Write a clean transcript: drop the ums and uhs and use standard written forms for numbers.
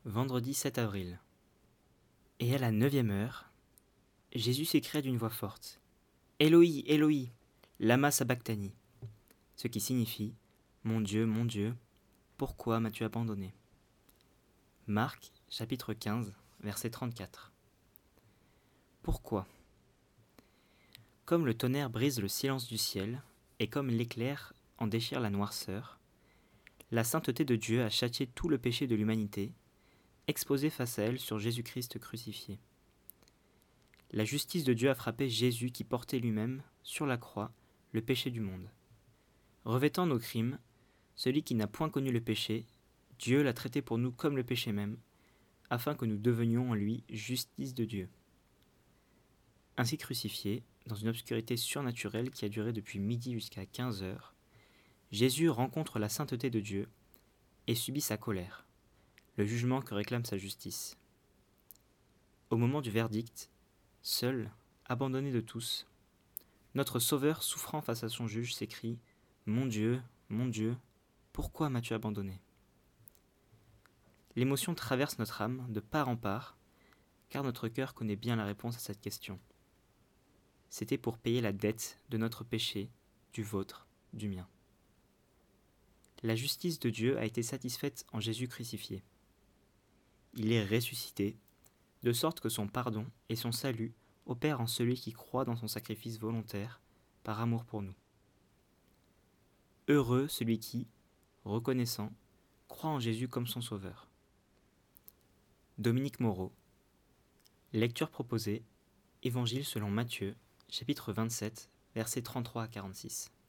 Vendredi 7 avril. Et à la 9e heure, Jésus s'écria d'une voix forte, « Éloi, Éloi, lama sabachthani », ce qui signifie « Mon Dieu, pourquoi m'as-tu abandonné ?» Marc, chapitre 15, verset 34. Pourquoi ? Comme le tonnerre brise le silence du ciel, et comme l'éclair en déchire la noirceur, la sainteté de Dieu a châtié tout le péché de l'humanité, exposé face à elle sur Jésus-Christ crucifié. La justice de Dieu a frappé Jésus qui portait lui-même, sur la croix, le péché du monde. Revêtant nos crimes, celui qui n'a point connu le péché, Dieu l'a traité pour nous comme le péché même, afin que nous devenions en lui justice de Dieu. Ainsi crucifié, dans une obscurité surnaturelle qui a duré depuis midi jusqu'à 15 heures, Jésus rencontre la sainteté de Dieu et subit sa colère, le jugement que réclame sa justice. Au moment du verdict, seul, abandonné de tous, notre Sauveur souffrant face à son juge s'écrie « Mon Dieu, pourquoi m'as-tu abandonné ?» L'émotion traverse notre âme de part en part, car notre cœur connaît bien la réponse à cette question. C'était pour payer la dette de notre péché, du vôtre, du mien. La justice de Dieu a été satisfaite en Jésus crucifié. Il est ressuscité, de sorte que son pardon et son salut opèrent en celui qui croit dans son sacrifice volontaire, par amour pour nous. Heureux celui qui, reconnaissant, croit en Jésus comme son sauveur. Dominique Moreau. Lecture proposée, Évangile selon Matthieu, chapitre 27, versets 33 à 46.